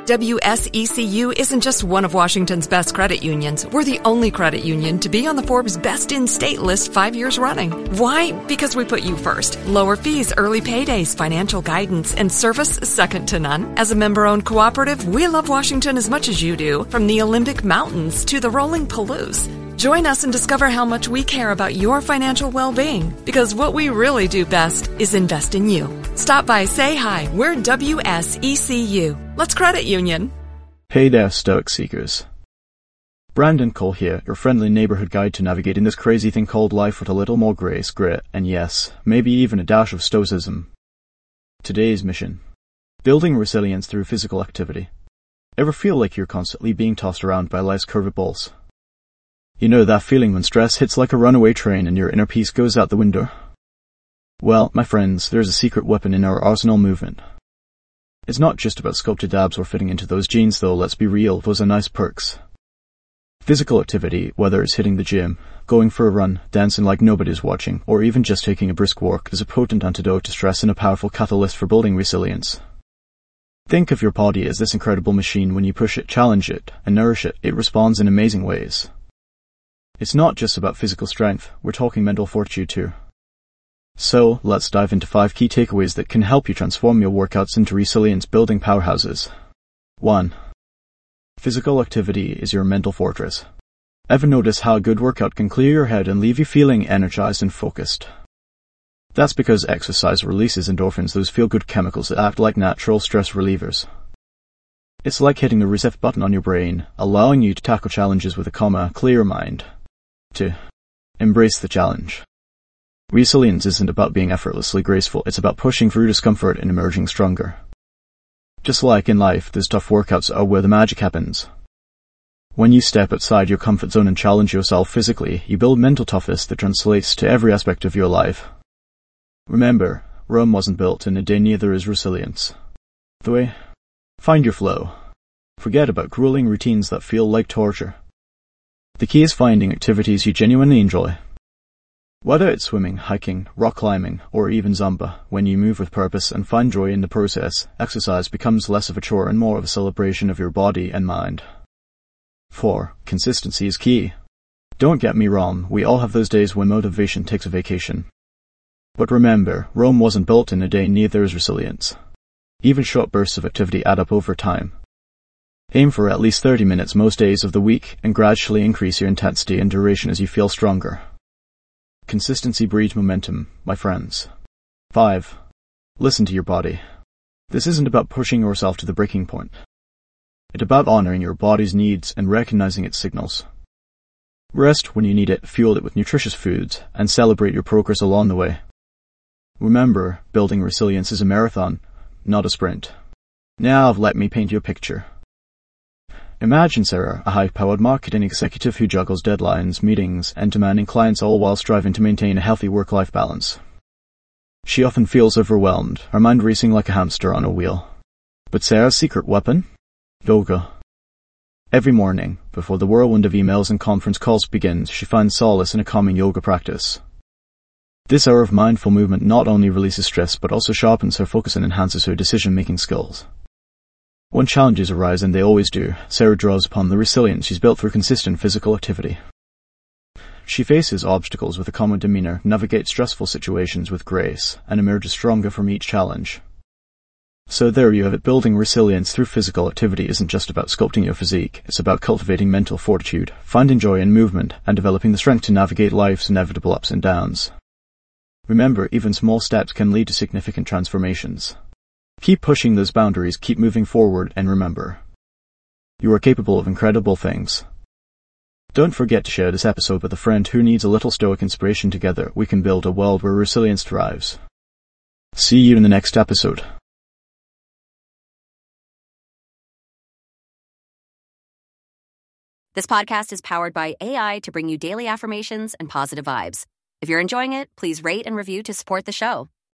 WSECU isn't just one of Washington's best credit unions. We're the only credit union to be on the Forbes Best in State list 5 years running. Why? Because we put you first. Lower fees, early paydays, financial guidance, and service second to none. As a member-owned cooperative, we love Washington as much as you do, from the Olympic Mountains to the rolling Palouse. Join us and discover how much we care about your financial well-being, because what we really do best is invest in you. Stop by, say hi. We're WSECU. Let's credit union. Hey there, Stoic Seekers. Brandon Cole here, your friendly neighborhood guide to navigating this crazy thing called life with a little more grace, grit, and yes, maybe even a dash of stoicism. Today's mission: building resilience through physical activity. Ever feel like you're constantly being tossed around by life's curveballs? You know that feeling when stress hits like a runaway train and your inner peace goes out the window? Well, my friends, there's a secret weapon in our arsenal movement. It's not just about sculpted abs or fitting into those jeans though, let's be real, those are nice perks. Physical activity, whether it's hitting the gym, going for a run, dancing like nobody's watching, or even just taking a brisk walk, is a potent antidote to stress and a powerful catalyst for building resilience. Think of your body as this incredible machine. When you push it, challenge it, and nourish it, it responds in amazing ways. It's not just about physical strength, we're talking mental fortitude too. So, let's dive into 5 key takeaways that can help you transform your workouts into resilience-building powerhouses. 1. Physical activity is your mental fortress. Ever notice how a good workout can clear your head and leave you feeling energized and focused? That's because exercise releases endorphins, those feel-good chemicals that act like natural stress relievers. It's like hitting the reset button on your brain, allowing you to tackle challenges with a clear mind. 2. Embrace the challenge. Resilience isn't about being effortlessly graceful, it's about pushing through discomfort and emerging stronger. Just like in life, those tough workouts are where the magic happens. When you step outside your comfort zone and challenge yourself physically, you build mental toughness that translates to every aspect of your life. Remember, Rome wasn't built in a day, neither is resilience. The way? Find your flow. Forget about grueling routines that feel like torture. The key is finding activities you genuinely enjoy. Whether it's swimming, hiking, rock climbing, or even Zumba, when you move with purpose and find joy in the process, exercise becomes less of a chore and more of a celebration of your body and mind. 4. Consistency is key. Don't get me wrong, we all have those days when motivation takes a vacation. But remember, Rome wasn't built in a day, neither is resilience. Even short bursts of activity add up over time. Aim for at least 30 minutes most days of the week and gradually increase your intensity and duration as you feel stronger. Consistency breeds momentum, my friends. 5. Listen to your body. This isn't about pushing yourself to the breaking point. It's about honoring your body's needs and recognizing its signals. Rest when you need it, fuel it with nutritious foods, and celebrate your progress along the way. Remember, building resilience is a marathon, not a sprint. Now let me paint you a picture. Imagine Sarah, a high-powered marketing executive who juggles deadlines, meetings, and demanding clients, all while striving to maintain a healthy work-life balance. She often feels overwhelmed, her mind racing like a hamster on a wheel. But Sarah's secret weapon? Yoga. Every morning, before the whirlwind of emails and conference calls begins, she finds solace in a calming yoga practice. This hour of mindful movement not only releases stress, but also sharpens her focus and enhances her decision-making skills. When challenges arise, and they always do, Sarah draws upon the resilience she's built through consistent physical activity. She faces obstacles with a calm demeanor, navigates stressful situations with grace, and emerges stronger from each challenge. So there you have it. Building resilience through physical activity isn't just about sculpting your physique, it's about cultivating mental fortitude, finding joy in movement, and developing the strength to navigate life's inevitable ups and downs. Remember, even small steps can lead to significant transformations. Keep pushing those boundaries, keep moving forward, and remember, you are capable of incredible things. Don't forget to share this episode with a friend who needs a little stoic inspiration. Together, we can build a world where resilience thrives. See you in the next episode. This podcast is powered by AI to bring you daily affirmations and positive vibes. If you're enjoying it, please rate and review to support the show.